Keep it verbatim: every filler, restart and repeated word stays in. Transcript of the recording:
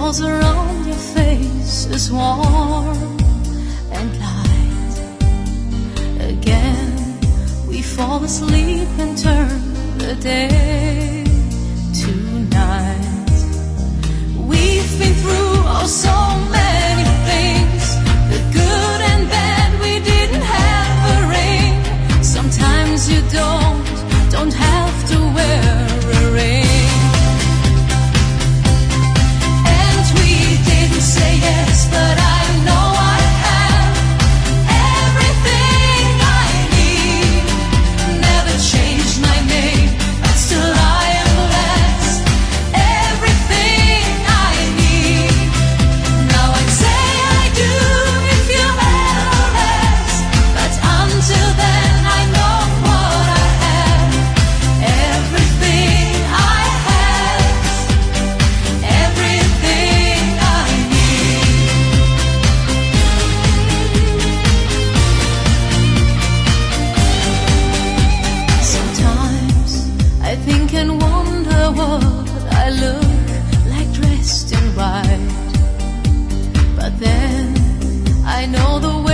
walls around your face is warm and light. Again, we fall asleep and turn the day to night. We've been through oh so many things, the good and bad, we didn't have a ring. Sometimes you don't, don't have to wear a ring. And we didn't say yes, but I know I have everything I need. Never changed my name, but still I am blessed. Everything I need. Now I'd say I do if you ever ask, but until then I know what I have. Everything I have, everything I need. Sometimes I think and wonder what I look like dressed in white, but then I know the way